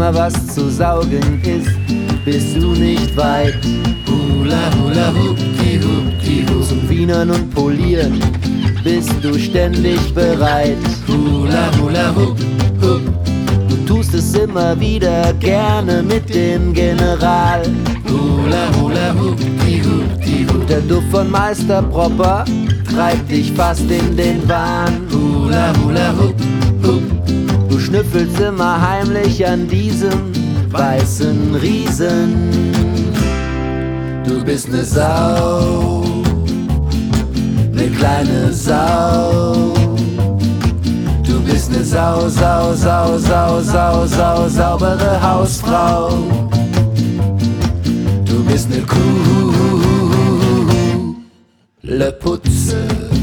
immer was zu saugen ist, bist du nicht weit. Hula hula hupki hupki hu. Zum Wienern und Polieren bist du ständig bereit. Hula hula hup hup. Du tust es immer wieder gerne mit dem General. Hula hula hupki hupki hu. Der Duft von Meister Propper treibt dich fast in den Wahn. Hula hula hup hup. Du schnüffelst immer heimlich an diesem weißen Riesen. Du bist ne Sau, ne kleine Sau. Du bist ne Sau, Sau, Sau, Sau, Sau, Sau, saubere Hausfrau. Du bist ne Kuh, le Putze.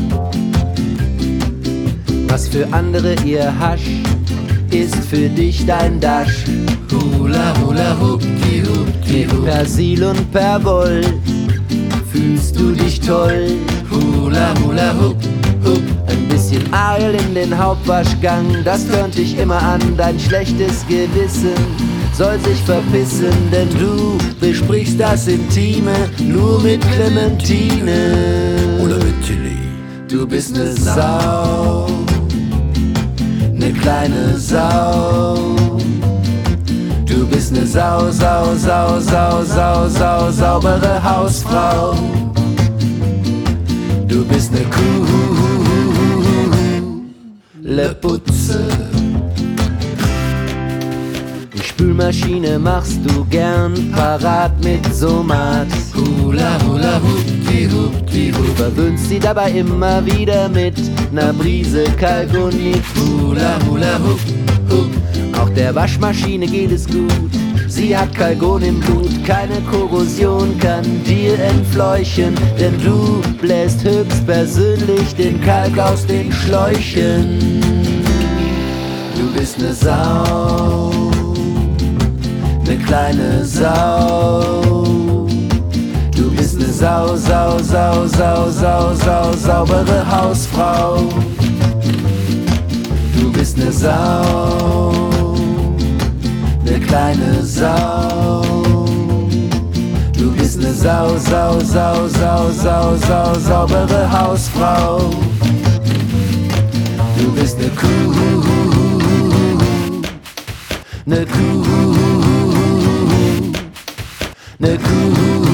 Was für andere ihr Hasch ist für dich dein Dasch. Hula hula hupki hupki hu. Persil und Perwoll fühlst du dich toll. Hula hula hup hup. Ein bisschen Eil in den Hauptwaschgang, das tönt dich immer an. Dein schlechtes Gewissen soll sich verpissen, denn du besprichst das Intime nur mit Clementine oder mit Tilly. Du bist ne Sau, ne kleine Sau. Du bist ne Sau, Sau, Sau, Sau, Sau, Sau, saubere Hausfrau. Du bist ne Kuh, le Putze. Die Spülmaschine machst du gern parat mit Somat. Hula hula hupki hupki hu. Du verwöhnst sie dabei immer wieder mit ner Brise Kalgonit. Hula hula hup hup. Auch der Waschmaschine geht es gut, sie hat Kalgon im Blut. Keine Korrosion kann dir entfleuchen, denn du bläst höchstpersönlich den Kalk aus den Schläuchen. Du bist ne Sau, ne kleine Sau. Du bist ne Sau, Sau, Sau, Sau, Sau, Sau, saubere Hausfrau. Du bist ne Sau, ne kleine Sau. Du bist ne Sau, Sau, Sau, Sau, Sau, Sau, saubere Hausfrau. Du bist ne Kuh, ne Kuh, ne Kuh.